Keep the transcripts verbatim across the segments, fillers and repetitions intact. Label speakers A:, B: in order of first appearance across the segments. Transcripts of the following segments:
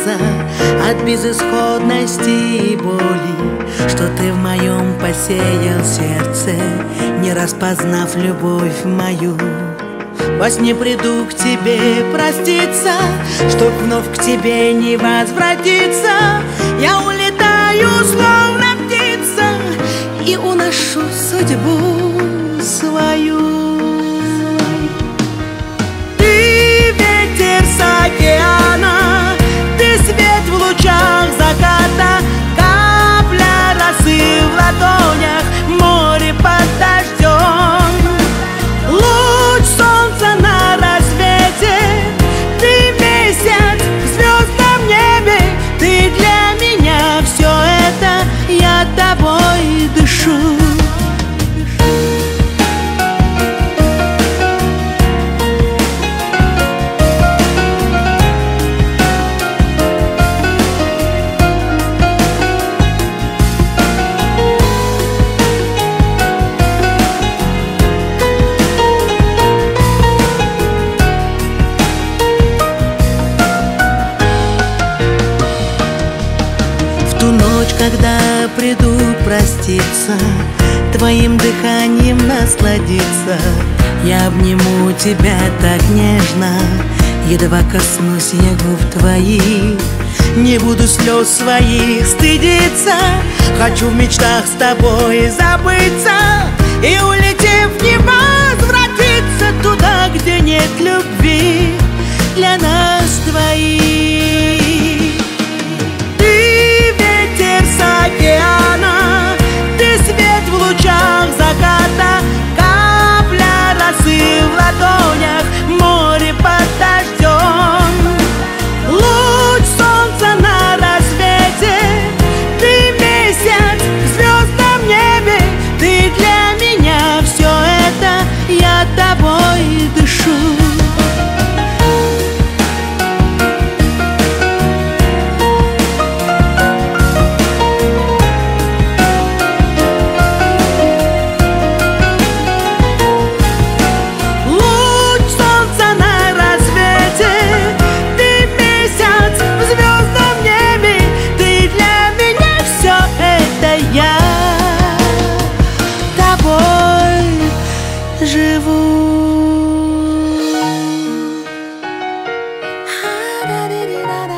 A: проститься от безысходности и боли, что ты в моем посеял сердце, не распознав любовь мою. Во сне приду к тебе проститься, чтоб вновь к тебе не возвратиться. Я улетаю, словно птица, и уношу судьбу свою. Ты ветер с океана, ты свет в лучах заката, капля росы в ладонях, море под дождем. Луч солнца на рассвете, ты месяц в звездном небе, ты для меня все это, я тобой дышу. Ту ночь, когда приду проститься, твоим дыханием насладиться, я обниму тебя так нежно, едва коснусь я губ твоих. Не буду слез своих стыдиться, хочу в мечтах с тобой забыться и, улетев, не возвратиться туда, где нет любви для нас двоих. Океана, ты свет в лучах заката, капля росы в ладонях, море под дождем. Луч солнца на рассвете, ты месяц в звездном небе, ты для меня все это, я тобой дышу.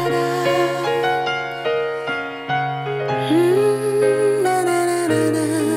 A: Живу.